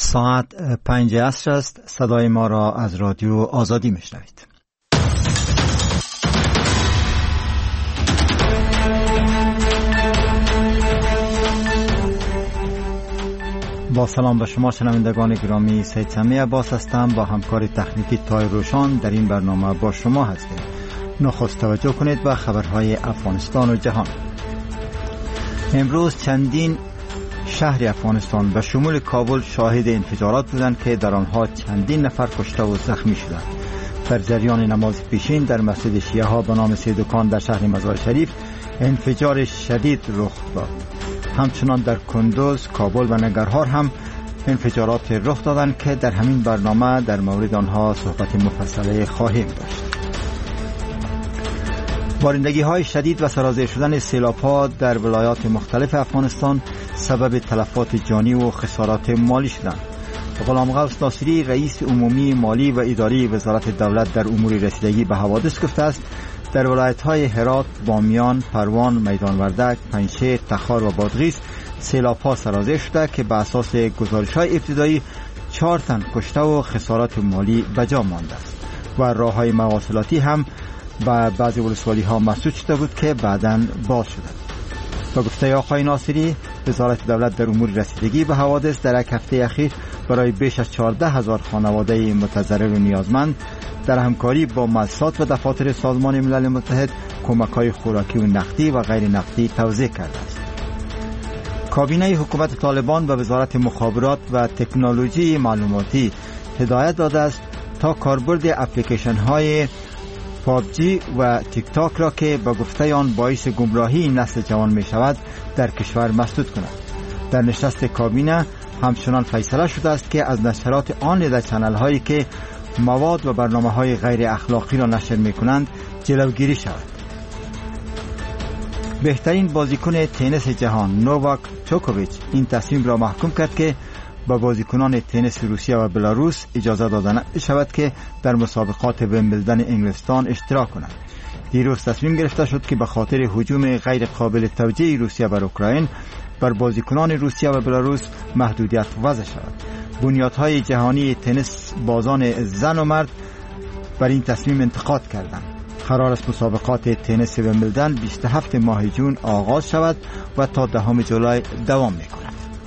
ساعت 5 عصر است. صدای ما را از رادیو آزادی میشنوید. با سلام به شما شنوندگان گرامی، سید سمی عباس هستم. با همکار تکنیکی تای روشان در این برنامه با شما هستیم. نخست توجه کنید به خبرهای افغانستان و جهان. امروز چندین شهر افغانستان به شمول کابل شاهد انفجارات بودند که در آنها چندین نفر کشته و زخمی شدند. در جریان نماز پیشین در مسجد شیعه ها به نام سیدکان در شهر مزار شریف انفجار شدید رخ داد. همچنان در کندوز، کابل و ننگرهار هم انفجارات رخ دادند که در همین برنامه در مورد آنها صحبت مفصله خواهیم داشت. بارندگی های شدید و سرازیر شدن سیلاب‌ها در ولایات مختلف افغانستان سبب تلفات جانی و خسارات مالی شدند. غلام غوث ناصری رئیس عمومی مالی و اداری وزارت دولت در امور رسیدگی به حوادث گفته است در ولایت‌های هرات، بامیان، پروان، میدان وردک، پنجشیر، تخار و بادغیس سیلاب‌ها سرازیر شده که به اساس گزارش‌های ابتدایی 4 تن کشته و خسارات مالی به جا مانده است و راه‌های مواصلاتی هم به بعضی ولسوالی‌ها مسدود شده بود که بعداً باز شده. با گفته آقای ناصری، وزارت دولت در امور رسیدگی به حوادث در یک هفته اخیر برای بیش از 14,000 خانواده متضرر و نیازمند در همکاری با مؤسسات و دفاتر سازمان ملل متحد کمک‌های خوراکی و نقدی و غیر نقدی توزیع کرده است. کابینه حکومت طالبان به وزارت مخابرات و تکنولوژی معلوماتی هدایت داده است تا کاربرد اپلیکیشن‌های پابجی و تیک تاک را که به گفته آن باعث گمراهی نسل جوان می شود در کشور مسدود کند. در نشست کابینه همچنان فیصله شده است که از نشرات آن چنل هایی که مواد و برنامه های غیر اخلاقی را نشر می کنند جلوگیری شود. بهترین بازیکن تنیس جهان نوواک جوکوویچ این تصمیم را محکوم کرد که با بازیکنان تنیس روسیه و بلاروس اجازه داده نشود که در مسابقات ویمبلدن انگلستان اشتراک کنند. دیروز تصمیم گرفته شد که به خاطر هجوم غیر قابل توجیه روسیه بر اوکراین بر بازیکنان روسیه و بلاروس محدودیت وضع شود. بنیادهای جهانی تنیس بازان زن و مرد بر این تصمیم انتقاد کردند. قرار است مسابقات تنیس ویمبلدن 27 ماه جون آغاز شود و تا 10 جولای دوام می‌کند.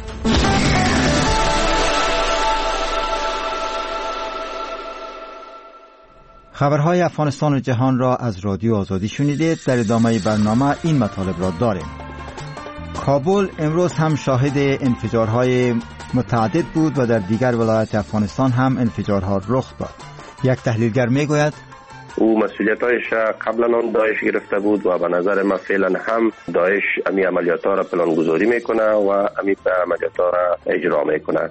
خبرهای افغانستان و جهان را از رادیو آزادی شنیدید. در ادامه برنامه این مطالب را داریم. کابل امروز هم شاهد انفجارهای متعدد بود و در دیگر ولایات افغانستان هم انفجارها رخ داد. یک تحلیلگر میگوید او مسئولیتایش قبلا آن داعش گرفته بود و به نظر من فعلا هم داعش امی عملیات‌ها را پلانگذاری میکنه و امی عملیات‌ها را اجرا میکنه.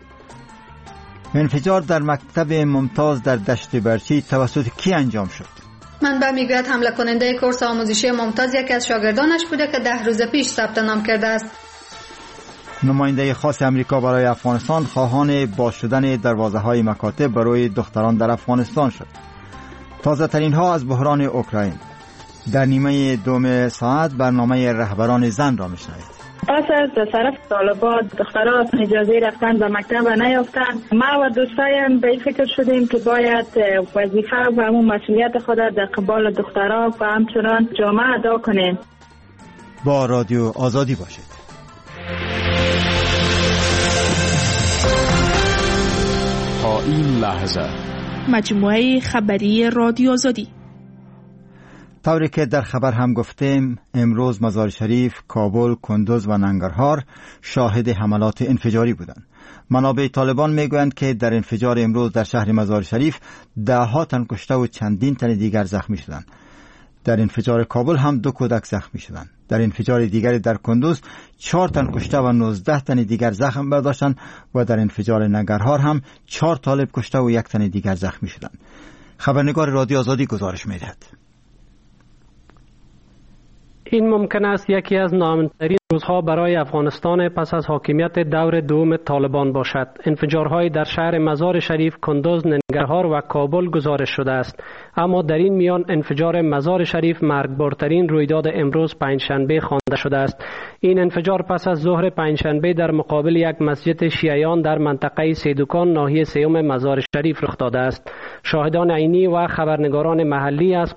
انفجار در مکتب ممتاز در دشت برچی توسط کی انجام شد؟ منبع میگوید حمله کننده کورس آموزشی ممتاز یکی از شاگردانش بوده که 10 روز پیش ثبت نام کرده است. نماینده خاص امریکا برای افغانستان خواهان باز شدن دروازه‌های مکاتب برای دختران در افغانستان شد. تازه ترین ها از بحران اوکراین. در نیمه دوم ساعت برنامه رهبران زن را میشنوید. پس از طرف طالبان دخترها اجازه رفتن به مکتب و نیافتن، ما و دوستایم به فکر شدیم که باید وظیفه و همون مسئولیت خود در قبال دخترها و همچنان جامعه ادا کنیم. با رادیو آزادی باشید. تا این لحظه مجموعه خبری رادیو آزادی. طوری که در خبر هم گفتیم امروز مزار شریف، کابل، کندوز و ننگرهار شاهد حملات انفجاری بودند. منابع طالبان میگویند که در انفجار امروز در شهر مزار شریف 10 تن کشته و چندین تن دیگر زخمی شدند. در انفجار کابل هم 2 کودک زخمی شدند. در انفجار دیگری در کندوز 4 تن کشته و 19 تن دیگر زخم برداشتند و در انفجار ننگرهار هم 4 طالب کشته و 1 تن دیگر زخمی شدند. خبرنگار رادیو آزادی گزارش می‌دهد. این ممکن است یکی از ناامن‌ترین روزها برای افغانستان پس از حاکمیت دور دوم طالبان باشد. انفجارهای در شهر مزار شریف، کندوز، ننگرهار و کابل گزارش شده است. اما در این میان انفجار مزار شریف مرگبارترین رویداد امروز پنجشنبه خوانده شده است. این انفجار پس از ظهر پنجشنبه در مقابل یک مسجد شیعیان در منطقه سیدوکان ناحیه سیوم مزار شریف رخ داده است. شاهدان عینی و خبرنگاران محلی از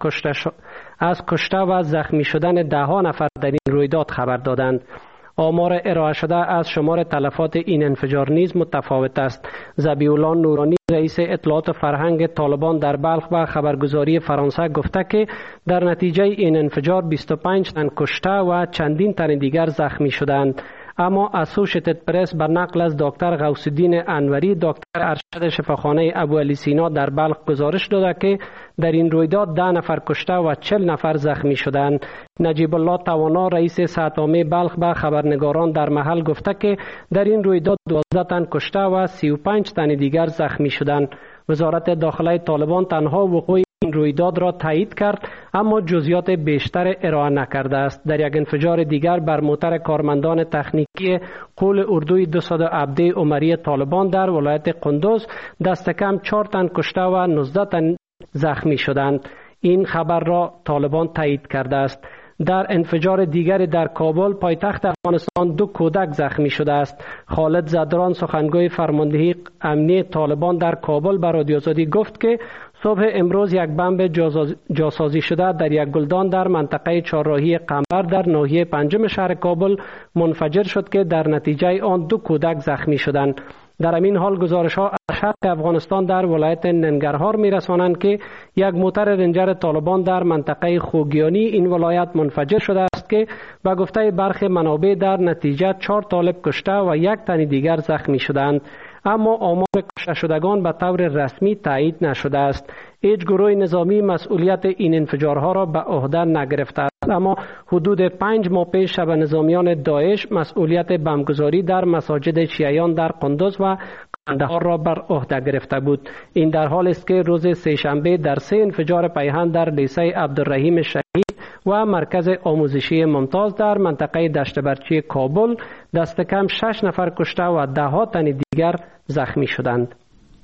کشته و زخمی شدن ده‌ها نفر در این رویداد خبر دادند. آمار ارائه شده از شمار تلفات این انفجار نیز متفاوت است. ذبیح‌الله نورانی رئیس اطلاعات فرهنگ طالبان در بلخ به خبرگزاری فرانسه گفته که در نتیجه این انفجار 25 تن کشته و چندین تن دیگر زخمی شدند. اما اسوشیتد پرس بر نقل از دکتر غوث الدین انوری، دکتر ارشد شفاخانه ابو علی سینا در بلخ گزارش داده که در این رویداد 10 نفر کشته و 40 نفر زخمی شدند. نجیب الله توانا رئیس صحت عامه بلخ به خبرنگاران در محل گفته که در این رویداد 12 تن کشته و 35 تن دیگر زخمی شدند. وزارت داخله طالبان تنها وقوع این رویداد را تایید کرد اما جزئیات بیشتر ارائه نکرده است. در یک انفجار دیگر بر موتر کارمندان تکنیکی قول اردوی 217 عمری طالبان در ولایت کندوز دست کم 4 تن کشته و 19 تن زخمی شدند. این خبر را طالبان تایید کرده است. در انفجار دیگر در کابل پایتخت افغانستان 2 کودک زخمی شده است. خالد زدران سخنگوی فرماندهی امنیتی طالبان در کابل به رادیو آزادی گفت که صبح امروز یک بمب جاسازی شده در یک گلدان در منطقه چهارراهی قمبر در ناحیه پنجم شهر کابل منفجر شد که در نتیجه آن 2 کودک زخمی شدند. در همین حال گزارش ها از شرق افغانستان در ولایت ننگرهار می رسانند که یک موتر رنجر طالبان در منطقه خوگیانی این ولایت منفجر شده است که به گفته برخی منابع در نتیجه 4 طالب کشته و 1 تن دیگر زخمی شدند. اما آمار کشته شدگان به طور رسمی تایید نشده است. هیچ گروه نظامی مسئولیت این انفجارها را به عهده نگرفته است، اما حدود 5 ماه پیش شبه نظامیان داعش مسئولیت بمبگذاری در مساجد شیعیان در قندوز و قندهار را بر عهده گرفته بود. این در حال است که روز سه‌شنبه در 3 انفجار پیهن در لیسه عبدالرحیم شهید و مرکز آموزشی ممتاز در منطقه دشت برچی کابل دست کم 6 نفر کشته و 10 تن دیگر زخمی شدند.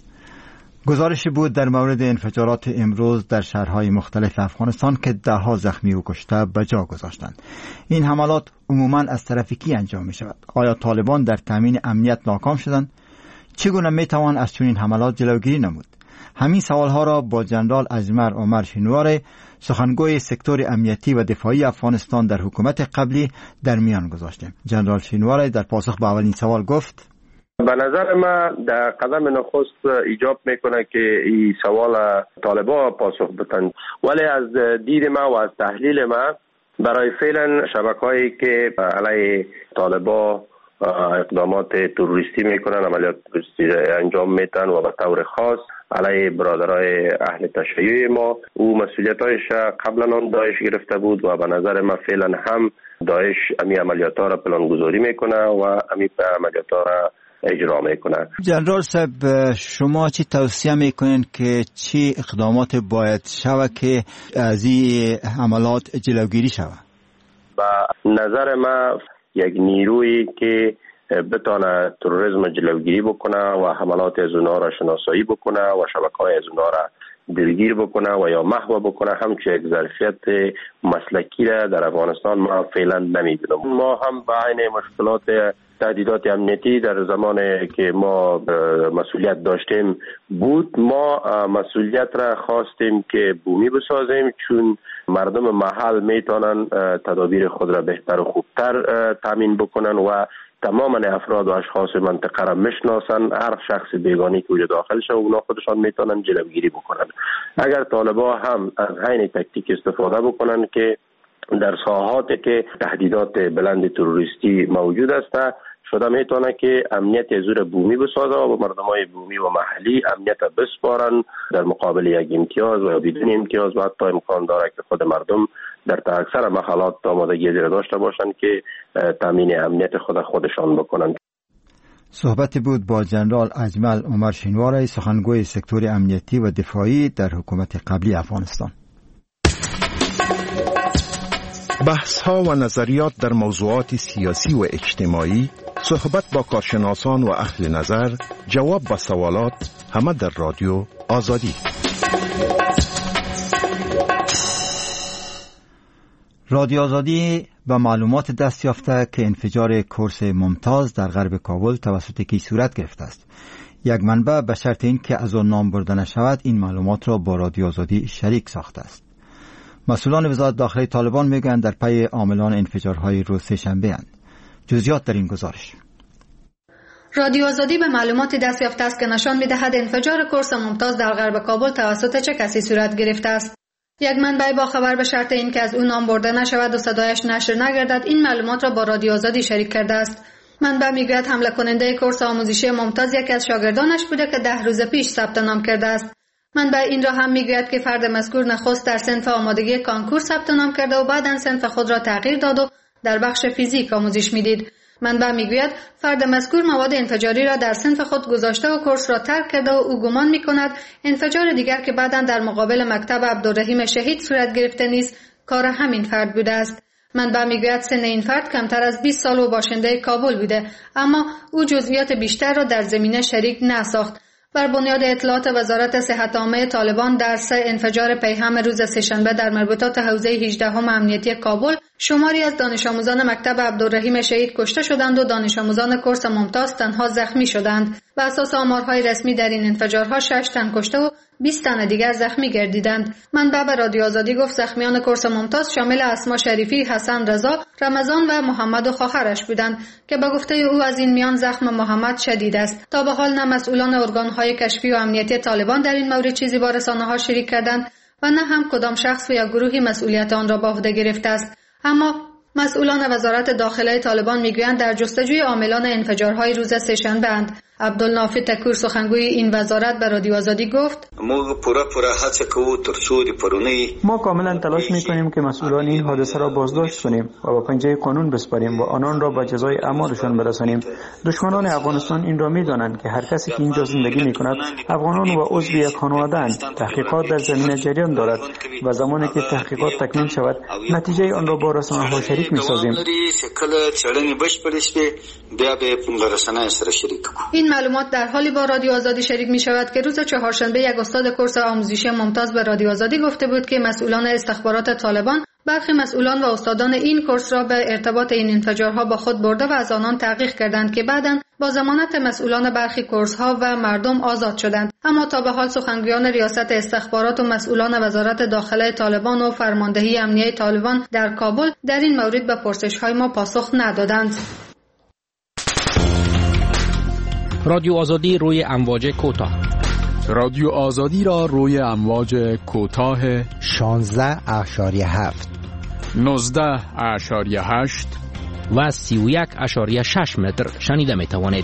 گزارشی بود در مورد انفجارات امروز در شهرهای مختلف افغانستان که 10 زخمی و کشته به جا گذاشتند. این حملات عموماً از طرف کی انجام می شود؟ آیا طالبان در تامین امنیت ناکام شدند؟ چگونه می توان از چنین حملات جلوگیری نمود؟ همین سوالها را با جنرال اجمل عمر شینواری، سخنگوی سکتور امنیتی و دفاعی افغانستان در حکومت قبلی در میان گذاشتیم. جنرال شینواری در پاسخ به اولین سوال گفت: به نظر ما در قدم نخست ایجاب میکنه که این سوال طالبان پاسخ بدن، ولی از دید ما و از تحلیل ما برای فعلا شبکه‌هایی که علیه طالبان اقدامات تروریستی میکنن، عملیات تروریستی انجام میتن و به طور خاص علیه برادرای اهل تشیع ما، او مسئولیتایش قبلا هم داعش گرفته بود و به نظر ما فعلا هم داعش امی عملیات ها را پلانگذاری میکنه و امی عملیات ها را اجرا میکنه. جنرال صاحب، شما چی توصیه میکنین که چی اقدامات باید شود که از این عملات جلوگیری شود؟ به نظر ما یک نیرویی که بتانه تروریسم جلوگیری بکنه و حملات از اونها را شناسایی بکنه و شبکه‌های از اونها را دلگیر بکنه و یا محو بکنه، همچه یک ظرفیت مسلکی را در افغانستان ما فعلا نمی‌بینیم. ما هم به عین مشکلات تهدیدات امنیتی در زمانی که ما مسئولیت داشتیم بود، ما مسئولیت را خواستیم که بومی بسازیم، چون مردم محل میتونن تدابیر خود را بهتر و خوبتر تامین بکنن و تمام افراد و اشخاص منطقه را میشناسن. هر شخص بیگانی که اونجا داخل شه اونا خودشان میتونن جلوگیری بکنن. اگر طالبان هم از همین تکتیک استفاده بکنن که در ساحاتی که تهدیدات بلند تروریستی موجود است، شده میتونه که امنیت زور بومی بسازه و مردمای بومی و محلی امنیت بسپارن در مقابل یک امتیاز و بدون امتیاز، و حتی امکان داره که خود مردم در اکثر محلات آمادگی زیر داشته باشند که تامین امنیت خودشان بکنند. صحبت بود با جنرال اجمل عمر شینواری، سخنگوی سکتور امنیتی و دفاعی در حکومت قبلی افغانستان. بحث‌ها و نظریات در موضوعات سیاسی و اجتماعی، صحبت با کارشناسان و اهل نظر، جواب به سوالات، همه در رادیو آزادی. رادیو آزادی به معلومات دست یافته که انفجار کورس ممتاز در غرب کابل توسط کی صورت گرفته است. یک منبع به شرط این که از آن نام برده نشود این معلومات را با رادیو آزادی شریک ساخته است. مسئولان وزارت داخلی طالبان میگویند در پی عاملان انفجارهای روز سه‌شنبه اند. جزئیات در این گزارش. رادیو آزادی به معلومات دست یافته است که نشان می‌دهد انفجار کورس ممتاز در غرب کابل توسط چه کسی صورت گرفته است. یک منبع با خبر به شرط این که از او نام برده نشود و صدایش نشر نگردد این معلومات را با رادیو آزادی شریک کرده است. منبع میگوید حمله کننده کورس آموزشی ممتاز یکی از شاگردانش بوده که 10 روز پیش ثبت نام کرده است. منبع این را هم میگوید که فرد مذکور نخست در صنف آمادگی کانکور ثبت نام کرده و بعداً صنف خود را تغییر داد و در بخش فیزیک آموزش میدید. منبع میگوید فرد مذکور مواد انفجاری را در صنف خود گذاشته و کورس را ترک کرده و او گمان میکند انفجار دیگر که بعداً در مقابل مکتب عبدالرحیم شهید صورت گرفته نیز کار همین فرد بوده است. منبع میگوید سن این فرد کمتر از 20 سال و باشنده کابل بوده، اما او جزئیات بیشتر را در زمینه شریک نساخت. بر بنیاد اطلاعات وزارت صحت عامه طالبان در 3 انفجار پیهم روز سه‌شنبه در مربوطات حوزه 18 امنیتی کابل شماری از دانش آموزان مکتب عبدالرحیم شهید کشته شدند و دانش آموزان کورس ممتاز تنها زخمی شدند. بر اساس آمارهای رسمی در این انفجارها 6 تن کشته و 20 تن دیگر زخمی گردیدند. منبع به رادیو آزادی گفت زخمیان کورس ممتاز شامل اسما شریفی، حسن رضا، رمضان و محمد و خواهرش بودند که به گفته او از این میان زخم محمد شدید است. تا به حال نه مسئولان ارگان‌های کشفی و امنیتی طالبان در این مورد چیزی با رسانه‌ها شریک کردند و نه هم کدام شخص و یا گروهی مسئولیت آن را به عهده گرفته است. اما مسئولان وزارت داخلی طالبان میگویند در جستجوی عاملان انفجارهای روز سه‌شنبه اند. عبدالنافع تکور سخنگوی این وزارت به رادیو آزادی گفت ما کاملا تلاش میکنیم که مسئولان این حادثه را بازداشت کنیم و با پنجه قانون بسپاریم و آنان را به جزای اعمالشان برسانیم. دشمنان افغانستان این را میدانند که هر کسی که اینجا زندگی میکند افغانان و عضو یک خانواده اند. تحقیقات در زمینه جریان دارد و زمانی که تحقیقات تکمیل شود نتیجه آن را با رسانه‌ها شریک میسازیم. این معلومات در حالی با رادیو آزادی شریک می شود که روز چهارشنبه یک استاد کورس آموزشی ممتاز به رادیو آزادی گفته بود که مسئولان استخبارات طالبان برخی مسئولان و استادان این کورس را به ارتباط این انفجارها با خود برده و از آنان تحقیق کردند که بعداً با ضمانت مسئولان برخی کورس‌ها و مردم آزاد شدند. اما تا به حال سخنگویان ریاست استخبارات و مسئولان وزارت داخلی طالبان و فرماندهی امنیتی طالبان در کابل در این مورد به پرسش‌های ما پاسخ ندادند. رادیو آزادی روی امواج کوتاه. رادیو آزادی را روی امواج کوتاه 16.7 19.8 و 31.6 متر شنیده می توانید.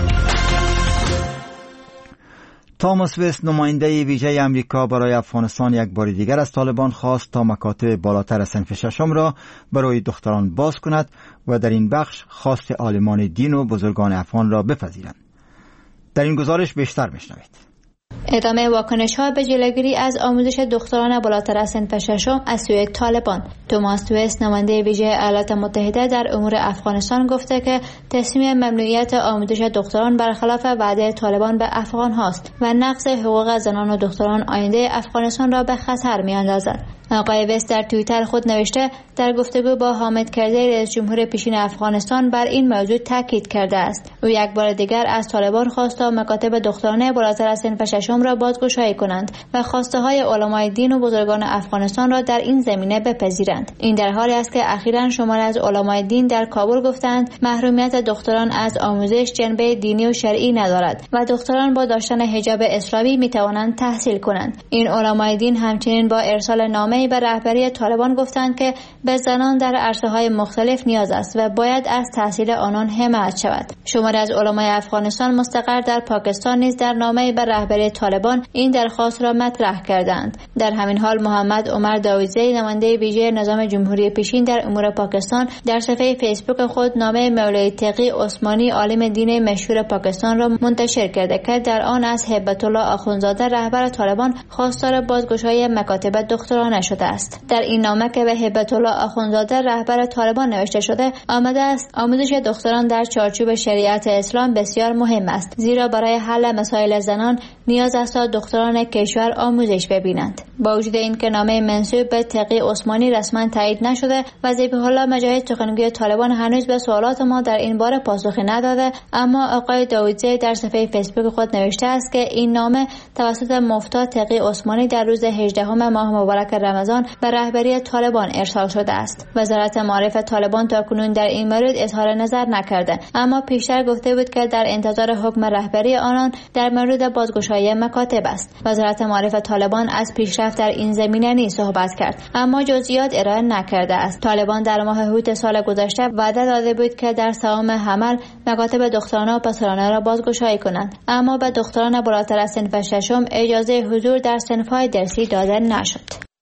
تاماس وست نماینده ویژه امریکا برای افغانستان یک بار دیگر از طالبان خواست تا مکاتب بالاتر از صنف ششم را برای دختران باز کند و در این بخش خواست عالمان دین و بزرگان افغان را بپذیرند. در این گزارش بیشتر بشنوید. ادامه واکنش‌ها به جلوگیری از آموزش دختران بالاتر از صنف ششم از سوی طالبان. توماس وست نماینده ویژه ایالات متحده در امور افغانستان گفته که تصمیم ممنوعیت آموزش دختران برخلاف وعده طالبان به افغان هاست و نقض حقوق زنان و دختران آینده افغانستان را به خطر می‌اندازد. آقای وست در توییتر خود نوشته در گفتگو با حامد کرزی رئیس جمهور پیشین افغانستان بر این موضوع تاکید کرده است. او یک بار دیگر از طالبان خواست تا مکاتب دخترانه بالاتر از صنف ششم را بازگشایی کنند و خواسته های علمای دین و بزرگان افغانستان را در این زمینه بپذیرند. این در حالی است که اخیراً شماری از علمای دین در کابل گفتند محرومیت دختران از آموزش جنبه دینی و شرعی ندارد و دختران با داشتن حجاب اسلامی می توانند تحصیل کنند. این علمای دین همچنین با ارسال نامه به رهبری طالبان گفتند که به زنان در عرصه‌های مختلف نیاز است و باید از تحصیل آنان حمایت شود. شماری از علمای افغانستان مستقر در پاکستان نیز در نامه به رهبری طالبان این درخواست را مطرح کردند. در همین حال محمد عمر داوودزی نماینده ویژه نظام جمهوری پیشین در امور پاکستان در صفحه فیسبوک خود نامه مولوی تقی عثمانی عالم دین مشهور پاکستان را منتشر کرده که در آن از هیبت الله آخوندزاده رهبر طالبان خواستار بازگشایی مکاتب دخترانه شده است. در این نامه که به هیبت الله آخوندزاده رهبر طالبان نوشته شده آمده است آموزش دختران در چارچوب شریعت اسلام بسیار مهم است، زیرا برای حل مسائل زنان نیاز است تا دختران کشور آموزش ببینند. با وجود اینکه نامه منسوب به تقی عثمانی رسما تایید نشده و ذبیح الله مجاهد سخنگوی طالبان هنوز به سوالات ما در این باره پاسخی نداده، اما آقای داوودزی در صفحه فیسبوک خود نوشته است که این نامه توسط مفتی تقی عثمانی در روز 18 ماه مبارک رمضان به رهبری طالبان ارسال شده است. وزارت معارف طالبان تاکنون در این مورد اظهار نظر نکرده، اما پیشتر گفته بود که در انتظار حکم رهبری آنان در مورد بازگشایی مکاتب است. وزارت معارف طالبان از پیشرفت در این زمینه نیز صحبت کرد، اما جزئیات ارائه نکرده است. طالبان در ماه هوت سال گذشته وعده داده بود که در سهام حمل مکاتب دخترانه و پسرانه را بازگشایی کنند، اما به دختران بالاتر از صنف ششم اجازه حضور در صنف‌های درسی داده نشد.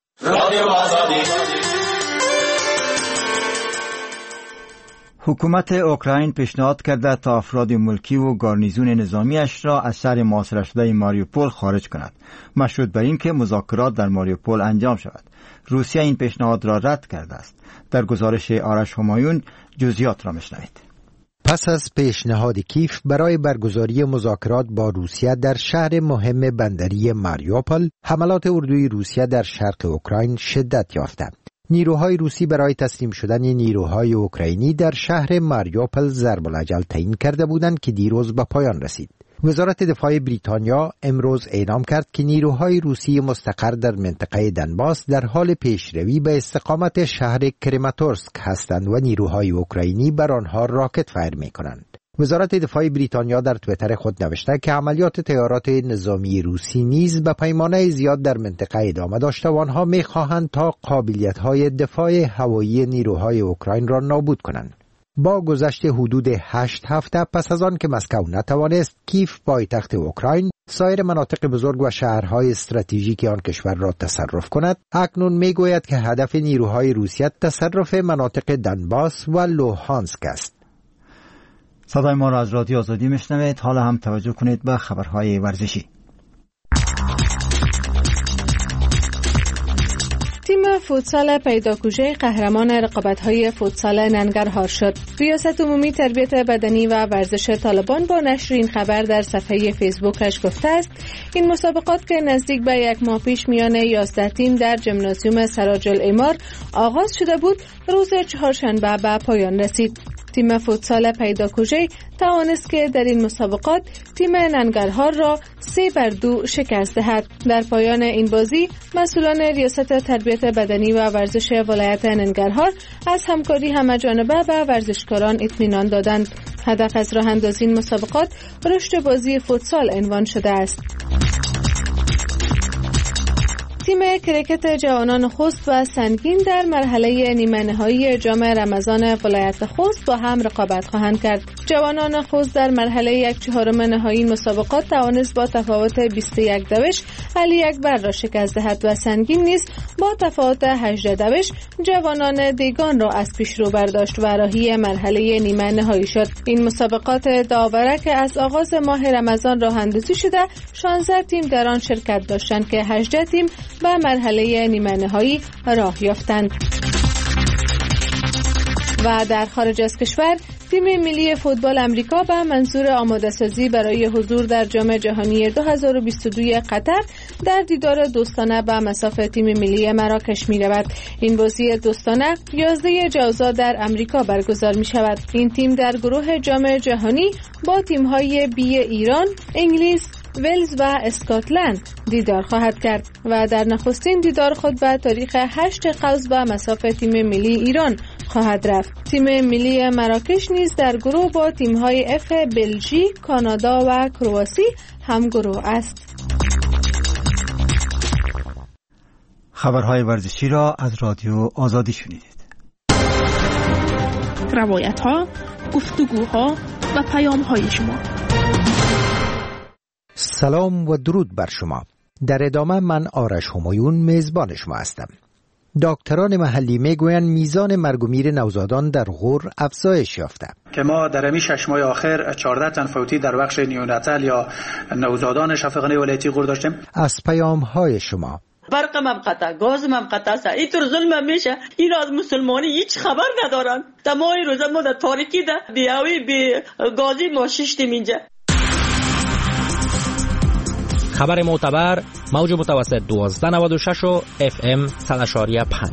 حکومت اوکراین پیشنهاد کرده تا افراد ملکی و گارنیزون نظامیش را از شهر محاصره شده ماریوپول خارج کند، مشروط بر اینکه مذاکرات در ماریوپول انجام شود. روسیه این پیشنهاد را رد کرده است. در گزارش آرش همایون جزئیات را میشنوید. پس از پیشنهاد کیف برای برگزاری مذاکرات با روسیه در شهر مهم بندری ماریوپول، حملات اردوی روسیه در شرق اوکراین شدت یافته. نیروهای روسی برای تسلیم شدن نیروهای اوکراینی در شهر ماریوپول ضرب الاجل تعیین کرده بودند که دیروز به پایان رسید. وزارت دفاع بریتانیا امروز اعلام کرد که نیروهای روسی مستقر در منطقه دنباس در حال پیشروی به استقامت شهر کراماتورسک هستند و نیروهای اوکراینی بر آنها راکت فایر می‌کنند. وزارت دفاع بریتانیا در توییتر خود نوشته که عملیات طیارات نظامی روسی نیز به پیمانه زیاد در منطقه ادامه داشته و آنها می‌خواهند تا قابلیت‌های دفاع هوایی نیروهای اوکراین را نابود کنند. با گذشت حدود 8 هفته پس از آن که مسکو نتوانست کیف پایتخت اوکراین سایر مناطق بزرگ و شهرهای استراتژیک آن کشور را تصرف کند، اکنون میگوید که هدف نیروهای روسیه تصرف مناطق دنباس و لوهانسک است. صدای ما را از رادیو آزادی میشنوید. حالا هم توجه کنید به خبرهای ورزشی. تیم فوتسال پیداکوژه قهرمان رقابت‌های فوتسال ننگرهار شد. ریاست عمومی تربیت بدنی و ورزش طالبان با نشر این خبر در صفحه فیسبوکش گفته است این مسابقات که نزدیک به یک ماه پیش میان 11 تیم در ژیمنازیوم سراج الاعمار آغاز شده بود، روز چهارشنبه به پایان رسید. تیم فوتسال پیداکوژه توانست که در این مسابقات تیم ننگرهار را 3-2 شکست دهد. در پایان این بازی مسئولان ریاست تربیت بدنی و ورزش ولایت ننگرهار از همکاری همه‌جانبه به ورزشکاران اطمینان دادند. هدف از راه اندازی این مسابقات رشد بازی فوتسال عنوان شده است. تیم کرکت جوانان خوست و سنگین در مرحله نیمه نهایی جام رمضان ولایت خوست با هم رقابت خواهند کرد. جوانان خوست در مرحله 1/4 نهایی مسابقات توانست با تفاوت 21 دوش علی اکبر را شکست دهد و سنگین نیز با تفاوت 18 دوش جوانان دیگان را از پیشرو برداشت و راهی مرحله نیمه نهایی شد. این مسابقات داوره که از آغاز ماه رمضان راه اندازی شده 16 تیم در آن شرکت داشتند که 18 تیم به مرحله نیمه نهایی راه یافتند. و در خارج از کشور تیم ملی فوتبال امریکا به منظور آماده سازی برای حضور در جام جهانی 2022 قطر در دیدار دوستانه به مصاف تیم ملی مراکش می رود. این بازی دوستانه 11 جوزا در امریکا برگزار می شود. این تیم در گروه جام جهانی با تیم های بی ایران، انگلیس، ولز و اسکاتلند دیدار خواهد کرد و در نخستین دیدار خود به تاریخ 8 قوس به مصاف تیم ملی ایران خواهد رفت. تیم ملی مراکش نیز در گروه با تیم‌های اف بلژیک، کانادا و کرواسی هم گروه است. خبرهای ورزشی را از رادیو آزادی شنیدید. روایت‌ها، گفتگوها و پیام‌های شما. سلام و درود بر شما. در ادامه من آرش همایون میزبان شما هستم. دکتران محلی میگویند میزان مرگ و میر نوزادان در غور افزایش یافته که ما در همین 6 ماه آخر 14 تن فوتی در بخش نیوناتال یا نوزادان شفاخانه ولایتی غور داشتیم. از پیام‌های شما برقم هم قطع، گازم هم قطع است. اینطور ظلم میشه. این از مسلمانی هیچ خبر ندارن. تمام روز ما در تاریکی ده بیاوی بی گازی ما ششتیم اینجا. خبر معتبر موج متوسط 1296 و FM 100.5.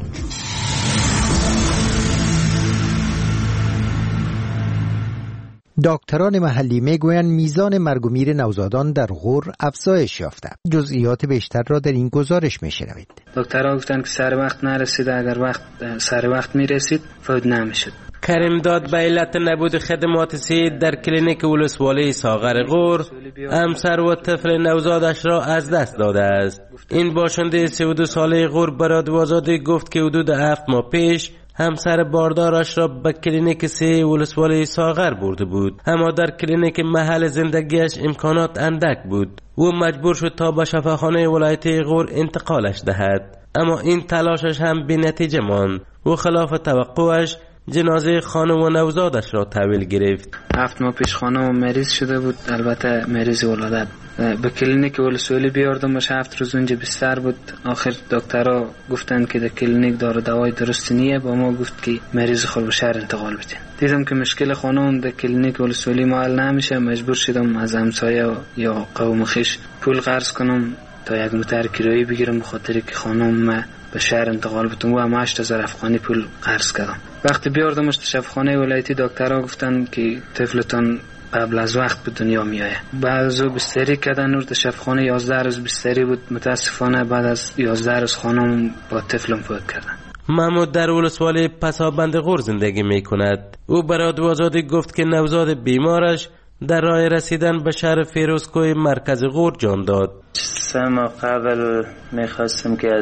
دکتران محلی میگویند میزان مرگ و میر نوزادان در غور افزایش یافته. جزئیات بیشتر را در این گزارش میشنوید. دکترها گفتن که سر وقت نرسیده، اگر سر وقت میرسید فوت نمیشد. کریم داد به علت نبود خدمات صحی در کلینیک ولسوالی ساغر غور همسر و طفل نوزادش را از دست داده است. این باشنده 32 ساله غور به رادیو آزادی گفت که حدود 7 ماه پیش همسر باردارش را به کلینیک صحی ولسوالی ساغر برده بود، اما در کلینیک محل زندگیش امکانات اندک بود. او مجبور شد تا به شفاخانه ولایتی غور انتقالش دهد، اما این تلاشش هم بی نتیجه ماند. او خلاف توقعش جنازه خانم و نوزادش را تحویل گرفت. 7 ماه پیش خانم مریض شده بود، البته مریض ولادت. به کلینیک ولسوالی بیاردمش، 7 روز اونجا بستر بود. آخر دکترها گفتن که در کلینیک داره دوای درست نیه. با ما گفت که مریض خود به شهر انتقال بدین. دیدم که مشکل خانم در کلینیک ولسوالی حل نمیشه، مجبور شدم از همسایه یا قوم خویش پول قرض کنم تا یک موتر کرایه بگیرم، به خاطر که خانم به شهر انتقال بدم. و هم 8000 افغانی پول قرض کردم. وقتی بیاردمش شفاخانه ولایتی، دکترها گفتن که طفلتون قبل از وقت به دنیا میایه. بعد از او بستری کردن. نور شفاخانه 11 روز بستری بود. متاسفانه بعد از 11 روز خانم با طفلم فوت کردن. محمود در ولسوالی پسابند غور زندگی می کند. او به رادیو آزادی گفت که نوزاد بیمارش در راه رسیدن به شهر فیروزکوی مرکز غور جان داد. 3 ماه قبل میخواستم که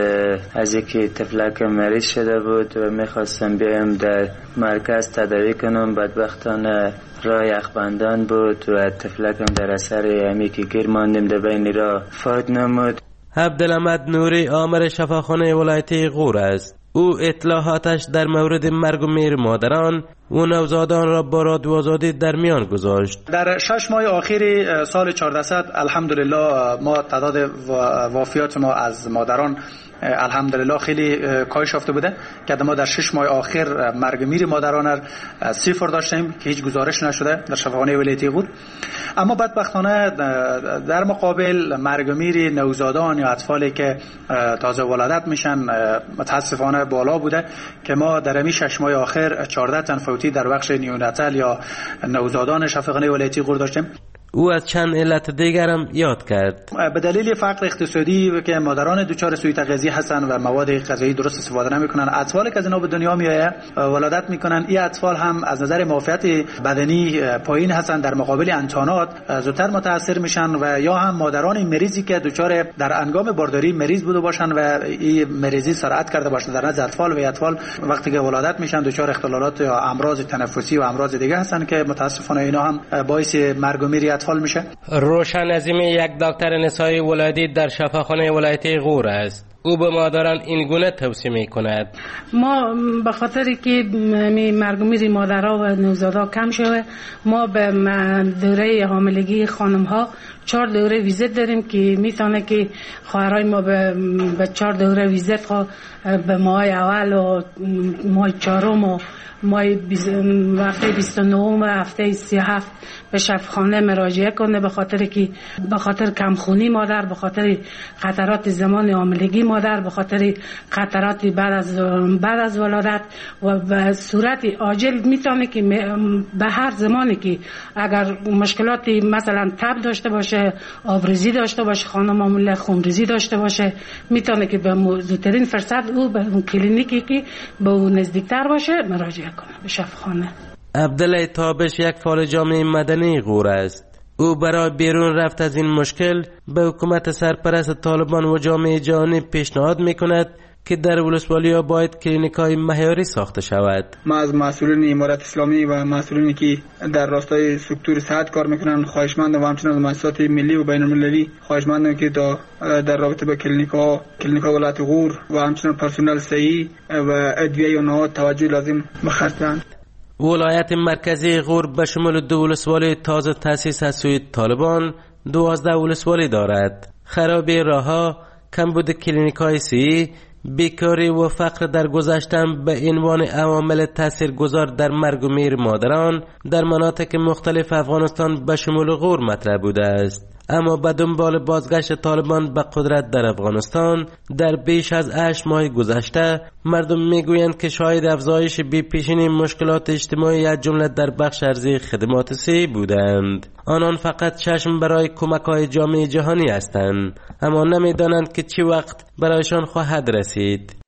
از یکی طفلک مریض شده بود و میخواستم بیایم در مرکز تداوی کنم. بدبختانه راه یخبندان بود و طفلکم در اثر همی که گیر ماندیم در بین راه فوت نمود. عبدالحمد نوری آمر شفاخانه ولایتی غور است. او اطلاعاتش در مورد مرگ و میر مادران و نوزادان را با رادیو آزادی در میان گذاشت. در 6 ماه آخر سال 1400 الحمدلله ما تعداد وفیات ما از مادران الحمدلله خیلی کاهش یافته بوده که ما در 6 ماه آخر مرگ میر مادران 0 داشتیم که هیچ گزارش نشده در شفاخانه ولایتی غور. اما بدبختانه در مقابل مرگ میر نوزادان یا اطفالی که تازه ولادت میشن متاسفانه بالا بوده که ما در همین 6 ماه آخر 14 تن فوتی در بخش نیوناتال یا نوزادان شفاخانه ولایتی غور داشتیم. او از چند علت دیگرم یاد کرد. به دلیل فقر اقتصادی که مادران دچار سوء تغذیه هستن و مواد غذایی درست استفاده نمیکنن، اطفالی که از اینا به دنیا میآیه ولادت میکنن، این اطفال هم از نظر معافیت بدنی پایین هستن، در مقابل امتحانات زودتر متاثر میشن و یا هم مادران مریضی که دچار در انگام بارداری مریض بوده باشن و این مریضی سرعت کرده باشه در نزد اطفال و اطفال وقتی که ولادت میشن دچار اختلالات یا امراض تنفسی و امراض دیگه هستن که متاسفانه اینا هم باعث مرگ و میر اطفال میشه. روشن عظیمی یک دکتر نسایی ولادی در شفاخانه ولایتی غور است. او به مادران این گونه توصیه می کند. ما به خاطر که مرگ و میر مادرها و نوزادها کم شده، ما به دوره حاملگی خانم ها 4 دوره ویزیت داریم که میتونه که خواهرای ما به 4 دوره ویزیت به ماه اول و ماه 4 و هفته 29 و هفته 37 به شفاخانه مراجعه کنه، به خاطر کمخونی مادر، به خاطر خطرات زمان حاملگی مادر، به خاطر خطرات بعد از ولادت و به صورت عاجل میتونه که به هر زمانی که اگر مشکلاتی مثلا تب داشته باشه، آبریزی داشته باشه، خانم حامله خونریزی داشته باشه، میتونه که به زودترین فرصت او به کلینیکی که به او نزدیکتر باشه مراجعه کنه به شفاخانه. عبدالله تابش یک فعال جامعه مدنی غور است. او برای بیرون رفت از این مشکل به حکومت سرپرست طالبان و جامعه جهانی پیشنهاد میکند که در ولسوالی‌ها باید کلینیک‌های معیاری ساخته شود. ما از مسئولین امارت اسلامی و مسئولینی که در راستای سکتور صحت کار میکنن خواهشمندم و همچنین مؤسسات ملی و بین‌المللی خواهشمندم که در رابطه با کلینیک‌ها ولایت غور و همچنین پرسنل صحی و ادویه و نهاد توجه لازم بخرسند. ولایت مرکزی غور به شمول 2 ولسوالی تازه تأسیس از سوی طالبان 12 ولسوالی دارد. خرابی راه‌ها، کمبود کلینیک‌های صحی، بیکاری و فقر در گذشته به عنوان عوامل تاثیرگذار در مرگ و میر مادران در مناطق مختلف افغانستان به شمول غور مطرح بوده است. اما به دنبال بازگشت طالبان به قدرت در افغانستان در بیش از 8 ماه گذشته، مردم میگویند که شاهد افزایش بی‌پیشینی مشکلات اجتماعی از جمله در بخش ارزی خدمات صحی بودند. آنان فقط چشم برای کمک‌های جامعه جهانی هستند، اما نمی‌دانند که چه وقت برایشان خواهد رسید.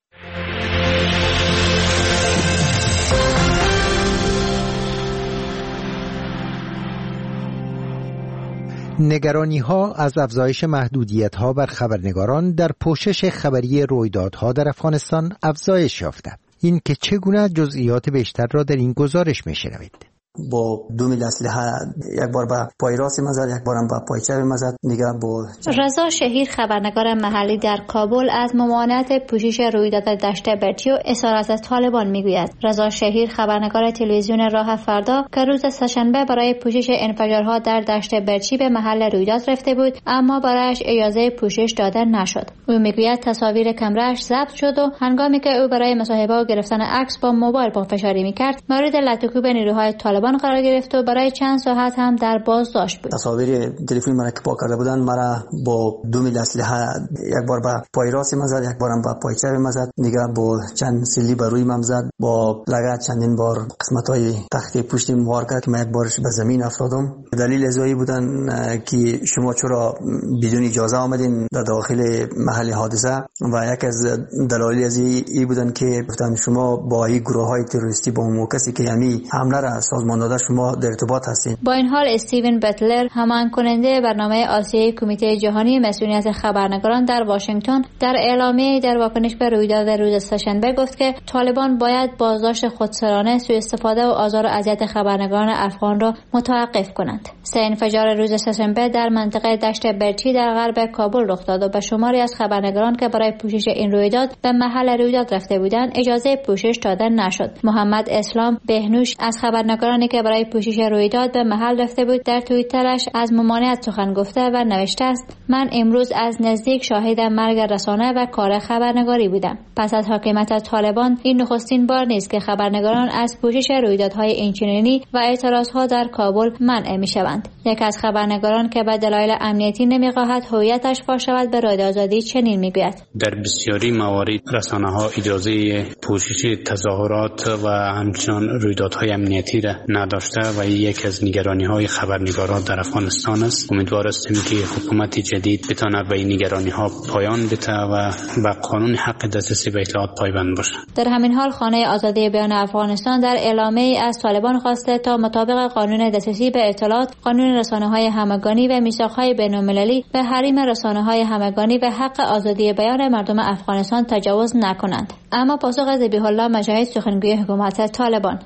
نگرانی ها از افزایش محدودیت ها بر خبرنگاران در پوشش خبری رویدادها در افغانستان افزایش یافته. این که چگونه جزئیات بیشتر را در این گزارش می‌شنوید. با 2 میل اسلحه یک بار به پای راست مزد، یک بارم به پای چپ مزد. دیگه با رضا شهیر خبرنگار محلی در کابل از ممانعت پوشش رویداد دشت برچی و اسارت طالبان میگوید. رضا شهیر خبرنگار تلویزیون راه فردا که روز سه‌شنبه برای پوشش انفجارها در دشت برچی به محل رویداد رفته بود، اما برایش اجازه پوشش داده نشد. او میگوید تصاویر کمره‌اش ضبط شد و هنگامی که او برای مصاحبه و گرفتن عکس با موبایل پافشاری میکرد، مورد لطکوب نیروهای طالبان قرار گرفت و برای چند ساعت هم در بازداشت بود. تصاویر تلفن مرا که پاک کرده بودن، مرا با 2 میل اسلحه یک بار به پای راست مزد، یک بارم به پای چپ مزد. دیگه با چند سیلی بر روی مزد، با لگد چندین بار قسمت‌های تخت پشتیم وار کرد که من یک بارش به زمین افتادم. دلیل ازایی بودن که شما چرا بدون اجازه آمدین در داخل محل حادثه، و یک از دلایل از این بودن که گفتن شما با این گروه‌های تروریستی با اون کسی که یعنی حمله را سازمان داده شما در ارتباط هستین. با این حال استیون بتلر، همان کننده برنامه آسیایی کمیته جهانی مسئولیت خبرنگاران در واشنگتن، در اعلامیه در واکنش به رویداد روز سه‌شنبه گفت که طالبان باید بازداشت خودسرانه، سوء استفاده و آزار و اذیت خبرنگاران افغان را متوقف کنند. 3 انفجار روز سه‌شنبه در منطقه دشت برچی در غرب کابل رخ داد و به شماری از خبرنگاران که برای پوشش این رویداد به محل رویداد رفته بودند اجازه پوشش داده نشد. محمد اسلام بهنوش از خبرنگارانی که برای پوشش رویداد به محل رفته بود در توییترش از ممانعت سخن گفته و نوشته است: من امروز از نزدیک شاهد مرگ رسانه و کار خبرنگاری بودم. پس از حاکمیت طالبان این نخستین بار نیست که خبرنگاران از پوشش رویدادهای اینچنینی و اعتراضها در کابل منع می‌شوند. یک از خبرنگاران که به دلایل امنیتی نمی‌خواهد هویتش فاش شود به رادیو آزادی چنین میگوید: در بسیاری موارد رسانه‌ها اجازه پوشش تظاهرات و همچنین رویدادهای امنیتی را نداشته و یک از نگرانی‌های خبرنگاران در افغانستان است. امیدوار هستیم که حکومت جدید بتواند به این نگرانی‌ها پایان بده و به قانون حق دسترسی به اطلاعات پایبند باشد. در همین حال خانه آزادی بیان افغانستان در اعلامیه‌ای از طالبان خواسته تا مطابق قانون دسترسی به اطلاعات، قانون رسانه‌های همگانی و میثاق‌های بین‌المللی به حریم رسانه‌های همگانی و حق آزادی بیان مردم افغانستان تجاوز نکنند. اما پاسخ از ذبیح الله مجاهد، سخنگوی حکومت طالبان: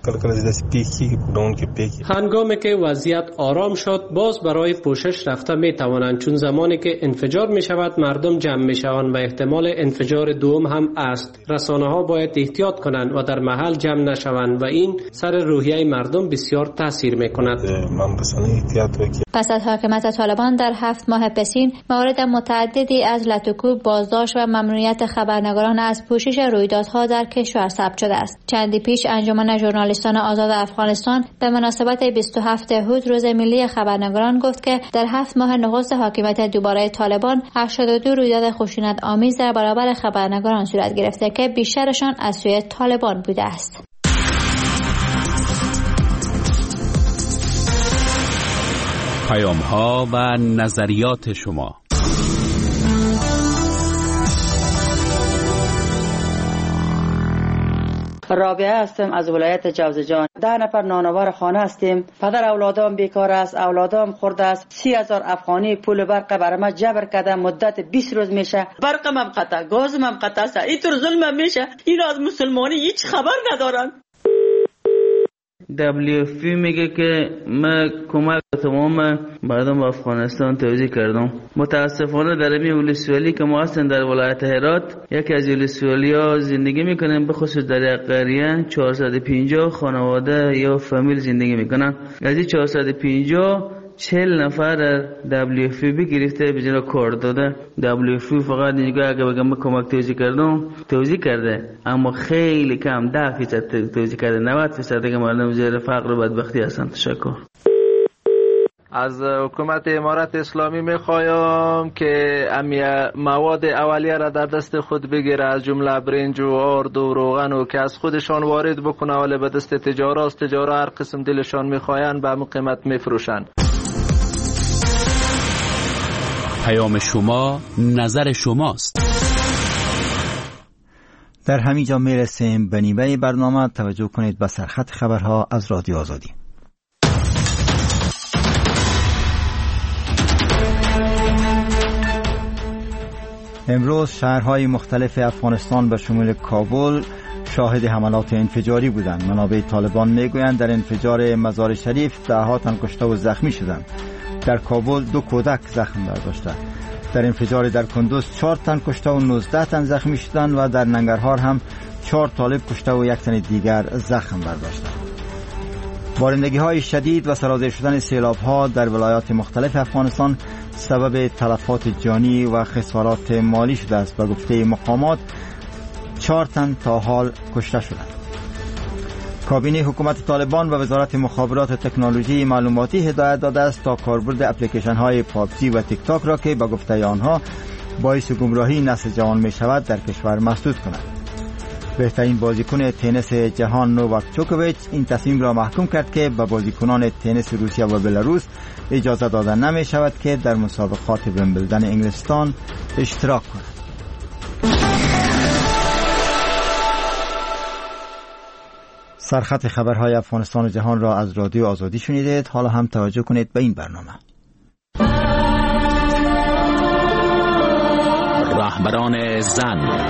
هنگامی که وضعیت آرام شد باز برای پوشش رفته می توانند، چون زمانی که انفجار می شود مردم جمع می شوند و احتمال انفجار دوم هم است. رسانه ها باید احتیاط کنند و در محل جمع نشوند و این سر روحیه مردم بسیار تاثیر می کند. پس از حاکمیت طالبان در 7 ماه پسین موارد متعددی از لطکوب، بازداشت و ممنوعیت خبرنگاران از پوشش رویدادها در کشور ثبت شده است. چندی پیش انجمن ژورنالیستان آزاد افغانستان به مناسبت 27 هود روز ملی خبرنگاران گفت که در 7 ماه نخست حاکمیت دوباره طالبان 82 رویداد خشونت آمیز در برابر خبرنگاران صورت گرفته که بیشترشان از سوی طالبان بوده است. پیام‌ها و نظریات شما. رابعه هستم از ولایت جوزجان. 10 نفر نانوار خانه هستیم. پدر اولادام بیکار است، اولادام خورده است. 30,000 افغانی پول برق برای ما جبر کرده، مدت 20 روز میشه. برقم هم قطع، گازم هم قطع است. اینطور ظلم میشه. اینا از مسلمانی هیچ خبر ندارن. WFP میگه که من کمک تمام مردم افغانستان توزیع کردم. متاسفانه در این ولسوالی که ما هستیم در ولایت هرات، یکی از ولسوالیا زندگی میکنیم، به خصوص در قریه 450 خانواده یا فامیل زندگی میکنن. از این 450 40 نفر WFP گرفته به جای کار داده. WFP فقط اینجا اگه بگم کمک توزیع کرده، اما خیلی کم 10% توزیع کرده. 90% دیگه مردم زیر فقر و بدبختی هستن. تشکر. از حکومت امارت اسلامی میخوایم که مواد اولیه را در دست خود بگیره، از جمله برنج و آرد و روغن و که از خودشان وارد بکنه، ولی به دست تجارا هر قسم دلشان میخواین به همون قیمت میفروشن. پیام شما نظر شماست. در همین جا میرسیم به نیمه برنامه. توجه کنید به سرخط خبرها از رادیو آزادی. امروز شهرهای مختلف افغانستان به شمول کابل شاهد حملات انفجاری بودند. منابع طالبان میگویند در انفجار مزار شریف 10 تن کشته و زخمی شدند. در کابل 2 کودک زخم برداشتند. در انفجار در کندوز 4 تن کشته و 19 تن زخمی شدند و در ننگرهار هم 4 طالب کشته و 1 تن دیگر زخم برداشتند. بارندگی‌های شدید و سرازیر شدن سیلاب‌ها در ولایات مختلف افغانستان سبب تلفات جانی و خسارات مالی شده است. به گفته مقامات 4 تن تا حال کشته شدند. کابینه حکومت طالبان و وزارت مخابرات و تکنولوژی معلوماتی هدایت داده است تا کاربرد اپلیکیشن‌های پابجی و تیک تاک را که به گفته آنها باعث گمراهی نسل جوان می شود در کشور مسدود کنند. بهترین بازیکن تنیس جهان نوواک جوکوویچ این تصمیم را محکوم کرد که به بازیکنان تنیس روسیه و بلاروس اجازه داده نمی شود که در مسابقات ویمبلدن انگلستان اشتراک کنند. سرخط خبرهای افغانستان و جهان را از رادیو آزادی شنیدید. حالا هم توجه کنید به این برنامه. رهبران زن.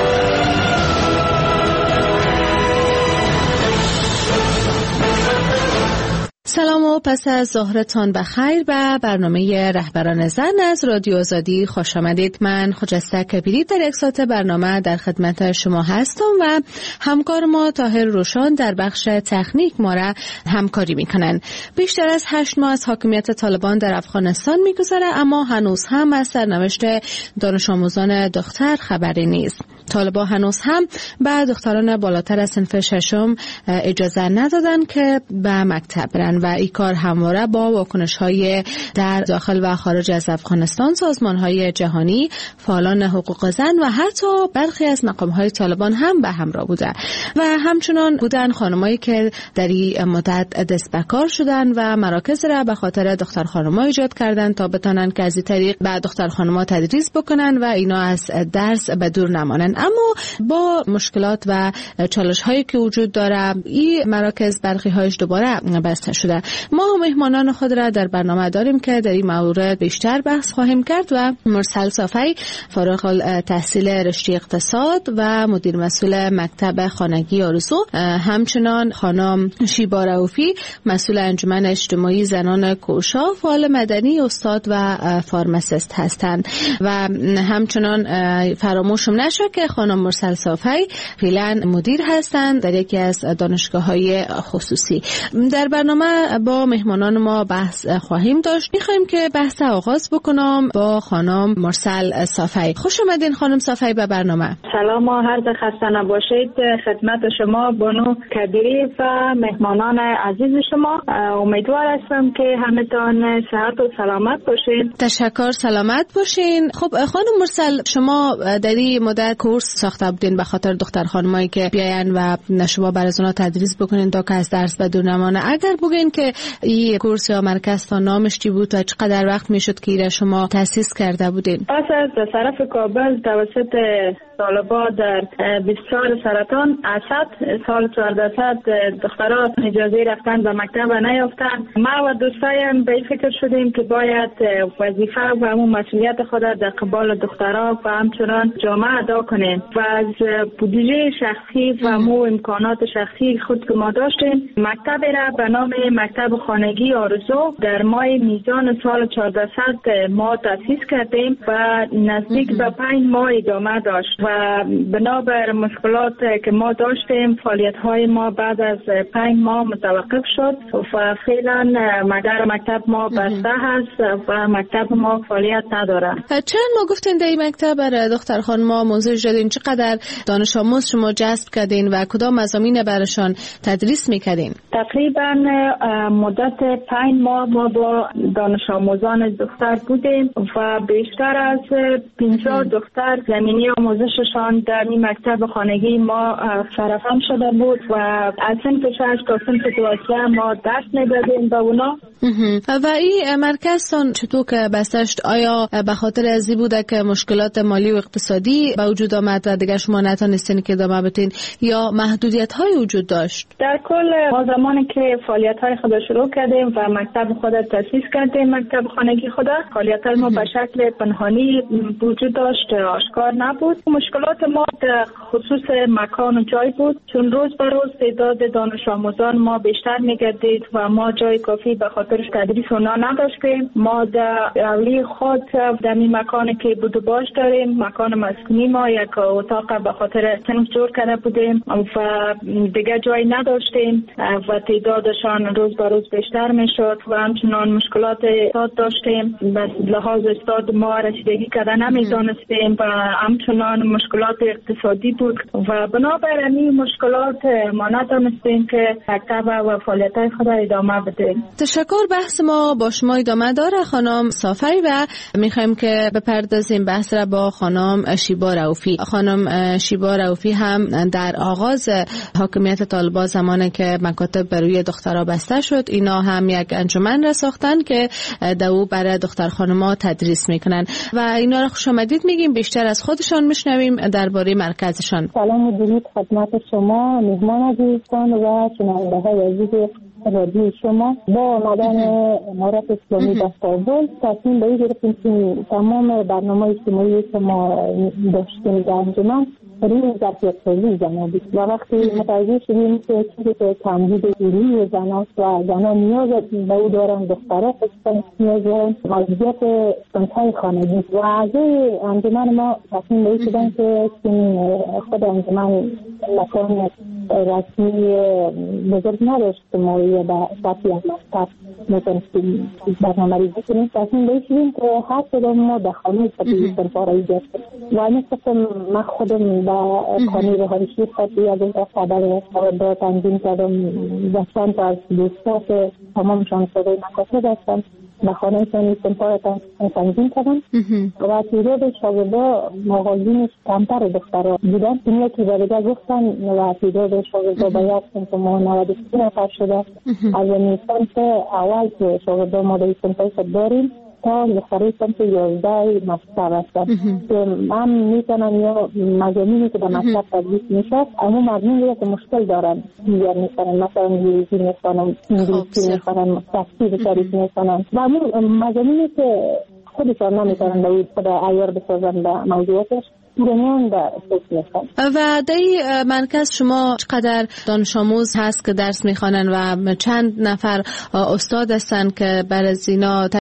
سلام و پس از ظهرتان بخیر به برنامه رهبران زن از رادیو آزادی خوش آمدید. من خجسته کبیری در یک ساعت برنامه در خدمت شما هستم و همکار ما طاهر روشان در بخش تکنیک ما را همکاری میکنن. بیشتر از 8 ماه از حاکمیت طالبان در افغانستان میگذره، اما هنوز هم از سرنوشت دانش آموزان دختر خبری نیست. طالبان هنوز هم به دختران بالاتر از صنف ششم اجازه ندادن که به مکتب برن و این کار همواره با واکنش‌های در داخل و خارج از افغانستان، سازمان‌های جهانی، فعالان حقوق زن و حتی برخی از مقام‌های طالبان هم به همراه بوده و همچنان بودن خانمایی که در این مدت دست به کار شدن و مراکز را به خاطر دختر خانم‌ها ایجاد کردن تا بتونن که از این طریق به دختر خانم‌ها تدریس بکنن و اینا از درس به دور نمانن. اما با مشکلات و چالش‌هایی که وجود داره این مراکز برخی هایش دوباره بسته شده. ما مهمانان خود را در برنامه داریم که در این مورد بیشتر بحث خواهیم کرد و مرسل صافی فارغ التحصیل رشته اقتصاد و مدیر مسئول مکتب خانگی آرزو، همچنان خانم شیبا رؤوفی مسئول انجمن اجتماعی زنان کوشا، فعال مدنی، استاد و فارماسیست هستند و همچنان فراموشم نشه که خانم مرسل صافی فعلا مدیر هستند در یکی از دانشگاه‌های خصوصی. در برنامه با مهمانان ما بحث خواهیم داشت. می‌خوایم که بحث آغاز بکنم با خانم مرسل صافی. خوش آمدین خانم صافی به برنامه. سلام و هر دو خسته نباشید خدمت شما بانو کبیری و مهمانان عزیز شما. امیدوار هستم که همتان صحت و سلامت باشین. تشکر، سلامت باشین. خب خانم مرسل، شما در این مدت کورس ساخته بودین به خاطر دختر خانمایی که بیاین و شما برای اونا تدریس بکنین تا که از درس به دور نمانه. اگر بگین که این کورس یا مرکز تا نامش چی بود و چقدر وقت میشد که ایره شما تأسیس کرده بودین؟ پس از طرف کابل توسط طالبا در بسیار سرطان اسد سال 1400 دخترها اجازه رفتن به مکتب نیافتن. ما و دوستایم به فکر شدیم که باید وظیفه و همون مسئولیت خود در قبال دخترها و همچنان جامعه ادا کنیم. کنیم و از بودجه شخصی و مو امکانات شخصی خود که ما داشتیم مکتب را به نام مکتب خانگی آرزو در ماه میزان سال 1400 ما تأسیس کردیم و نزدیک به 5 ماه ادامه داشت و بنابر مشکلات که ما داشتیم فعالیت های ما بعد از 5 ماه متوقف شد و فعلا مکتب ما بسته هست و مکتب ما فعالیت نداره. چند ما گفتین در این مکتب برای دختر خانم آموزش دادین؟ چقدر دانش آموز شما جذب کردین و کدام مضامین براشان تدریس میکردین؟ تقریبا مدت 5 ماه ما با دانش آموزان دختر بودیم و بیشتر از 50 دختر زمینی آموزششان در این مکتب خانگی ما فراهم شده بود و از صنف 6 تا صنف 12 ما درس میدادیم به اونا. و این مرکزتان چطور که بستشت؟ آیا به خاطر ازی بوده که مشکلات مالی و اقتصادی به وجود آمد و دیگه شما نتونستین که ادامه بدین یا محدودیت های وجود داشت؟ در کل ما زمانی که فعالیت های خود شروع کردیم و مکتب خود تأسیس کردیم مکتب خانگی خود فعالیت های ما به شکل پنهانی وجود داشت، آشکار نبود. مشکلات ما در خصوص مکان و جای بود چون روز به روز تعداد دانش آموزان ما بیشتر می‌گردید و ما جای کافی به خاطر تدریس اونا نداشتیم. ما در اولی خود در این مکانی که بود و باش داریم مکان مسکونی ما یک اتاق به خاطر صنف جور کرده بودیم و دیگه جای نداشتیم و تعدادشان روز به روز بیشتر میشد و همچنان مشکلات استاد داشتیم. به لحاظ استاد ما رسیدگی کردن نمیدانستیم و همچنان مشکلات اقتصادی بود و بنابراین این مشکلات ما ندانستیم که مکتب و فعالیت‌های خود ادامه بدیم. تشکر. بحث ما با شما ادامه داره خانم صافی و میخوایم که بپردازیم بحث را با خانم شیبا رؤوفی. خانم شیبا رؤوفی هم در آغاز حاکمیت طالبان زمانی که مکاتب برای دخترها بسته شد اینا هم یک انجمن را ساختن که دو برای دختر خانم‌ها تدریس میکنن و اینا را خوش آمدید میگیم. بیشتر از خودشان میشنویم درباره مرکزشان. سلام و درود خدمت شما مهمان عزیزان و شنونده‌های عزیز رادیو شما. با آمدن امارت اسلامی به کابل تصمیم به این گرفتیم که تمام برنامه اجتماعی که ما داشتیم در انجمن روی ظرفیت سازی زنان بود و وقتی متوجه شدیم که چیزی که کمبود روی زنان و زنان نیاز به او دارن دخترها خصوصا نیاز دارن موضوعیت صنف‌های خانگی و اعضای انجمن ما تصمیم به این شدن که خود انجمن مکان رسمی بزرگ نداشت که ما به شرطی از مکتب میتونستیم برنامه ریزی کنیم. تصمیم به این شدیم که هر کدام ما به خانه تبدیل صنف‌ها را ایجاد کنیم و مثل من خودم به خانه رهایشی خطی از این خبر با تنظیم کردم و چند تا از دوستا که تمامشان صدای مکاتب هستن به خانه شانی صنف‌ها را تنظیم کردم و تعداد شاگردا مغازینش کمتر دخترها بودن. اینه که برده گفتن و تعداد شاگردا به یک صنف ما 93 نفر شده. از این صنف اول که شاگردا ما در صنف‌های خود داریم تا دخترهای صنف 11 مکتب هستن که هم میتونن یا مضامینی که به مکتب تدریس میشه اما مضمون که مشکل دارن دیگر میکنن، مثلا انگلیسی میخوانن، انگلیسی میخوانن، تفسیر شریف میخوانن و همون مضامینی که خودشان نمیتونن به اون خود عیار بسازن به موضوعاتش و در مرکز شما چقدر دانش آموز هست که درس میخوانن و چند نفر استاد هستن که بر از اینا